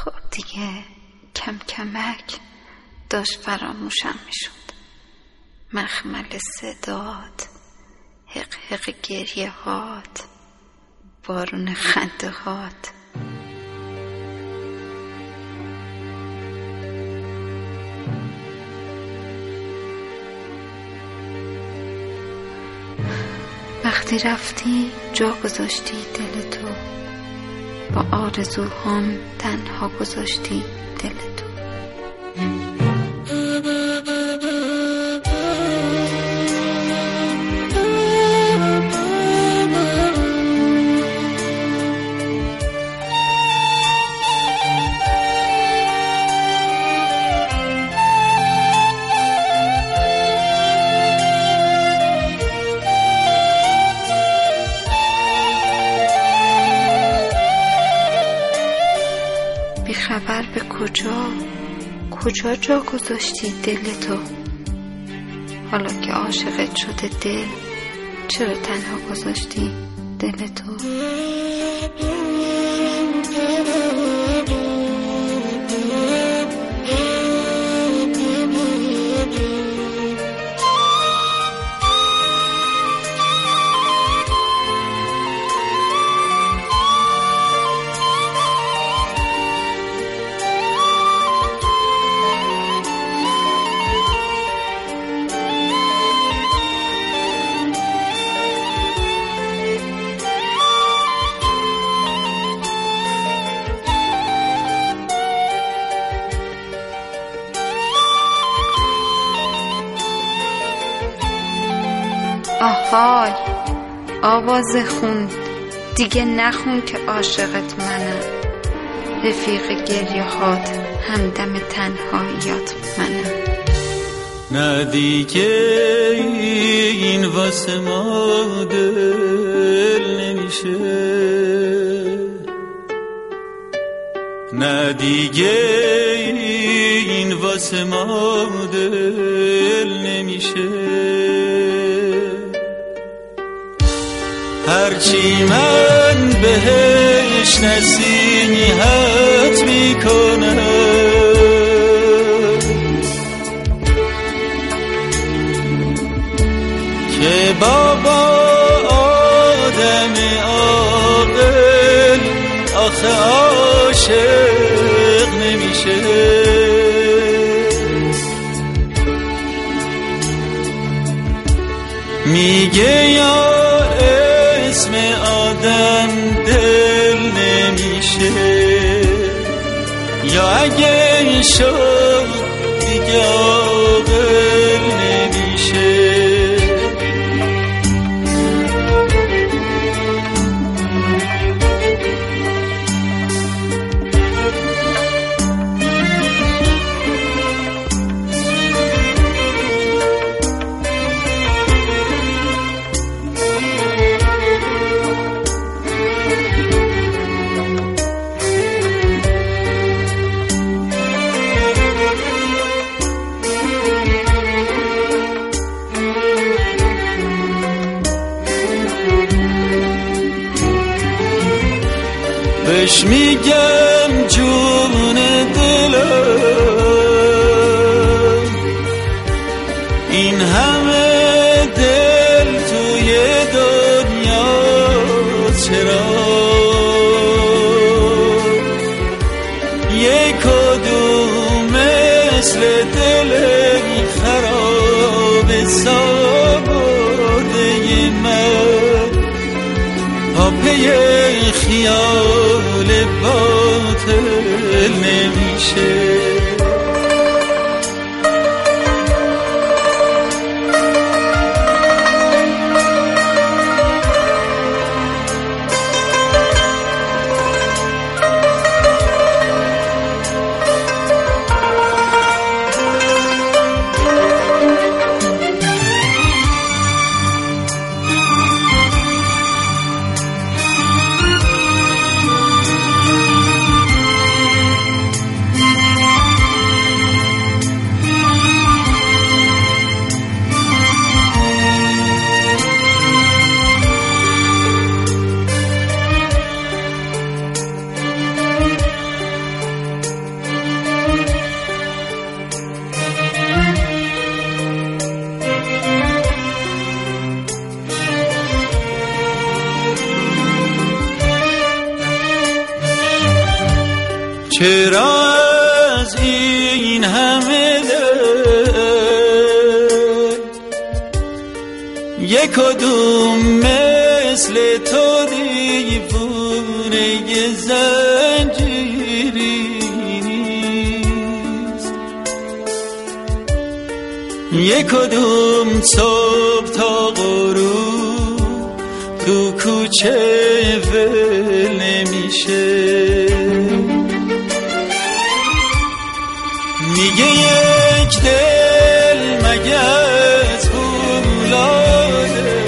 خب دیگه کم کمک داشت فراموشم میشد. مخمل صدات، حق حق گریه هات، بارون خنده هات. وقتی رفتی جا گذاشتی دل تو، با آرزوهام تنها گذاشتی دل تو. خبر به کجا جا گذاشتی دل تو؟ حالا که عاشقت شده دل، چرا تنها گذاشتی دل تو؟ آهای آواز خون، دیگه نخون که عاشقت منم. رفیق گریه هات، همدم تنهاییات منم. نه دیگه این واسه ما دل نمیشه، نه دیگه این واسه ما دل نمیشه. هرچی من بهش نصیحت میکنم که بابا آدم عاقل آخه عاشق نمیشه. میگه یا اسم آدم دل نمیشه، یا اگه شد دیگه عاقل نمیشه. بهش میگم جون دلم، این همه دل توی دنیا چرا یک کدوم مثل دل خراب سابرده من پا پی خیال باطل نمیشه. چرا از این همه یک کدوم مثل تو دیوونه زنجیری نیست، یک کدوم صبح تا غروب تو کوچه ول نمیشه. میگه یک دل مگه از فولاده،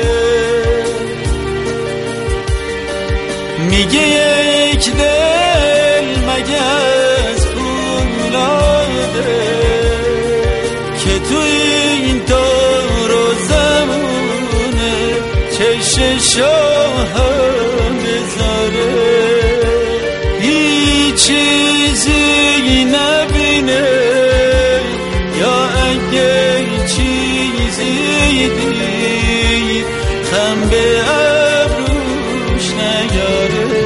میگه یک دل مگه از فولاده که تو این دور و زمونه چششو هم بذاره، هیچ چیزی نبینه یا اگه چیزی دید خم به ابروش نیاره.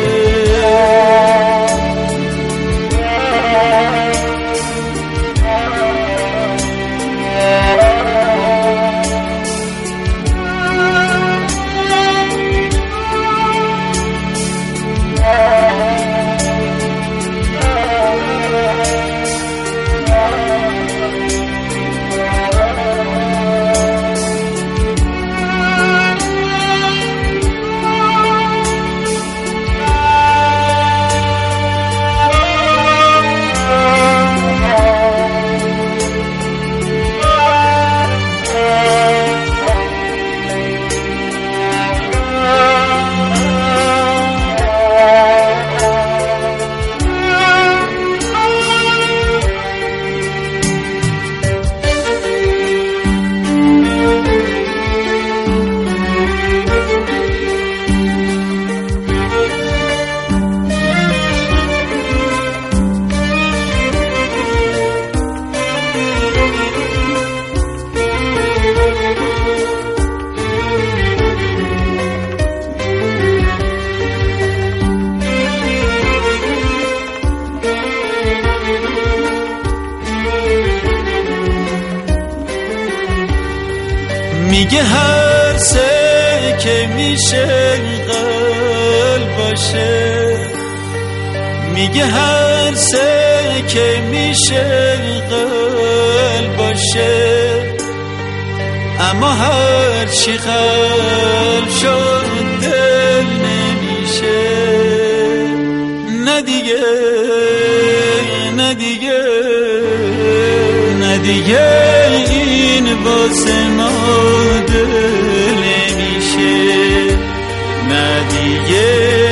میگه هر سه که میشه قلب باشه، میگه هر سه که میشه قلب باشه، اما هر چی قلب شد دل نمیشه. نه دیگه نه دیگه نه دیگه این واسه ما دل نمیشه، نه دیگه